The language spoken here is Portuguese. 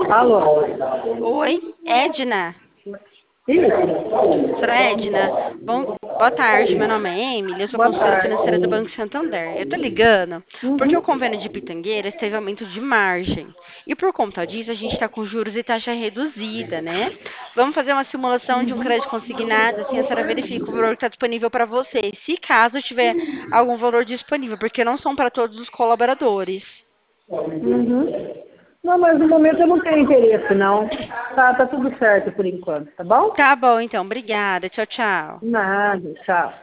Alô? Oi, Edna. Isso? Senhora Edna, boa tarde. Meu nome é Emily, eu sou Boa consultora financeira do Banco tarde. Santander. Eu tô ligando porque o Uhum. convênio de Pitangueiras teve aumento de margem. E por conta disso, a gente está com juros e taxa reduzida, né? Vamos fazer uma simulação de um crédito consignado, assim a senhora verifica o valor que está disponível para você. Se caso tiver algum valor disponível, porque não são para todos os colaboradores. Uhum. Não, mas no momento eu não tenho interesse, não. Tá tudo certo por enquanto, tá bom? Tá bom, então. Obrigada. Tchau, tchau. Nada, tchau.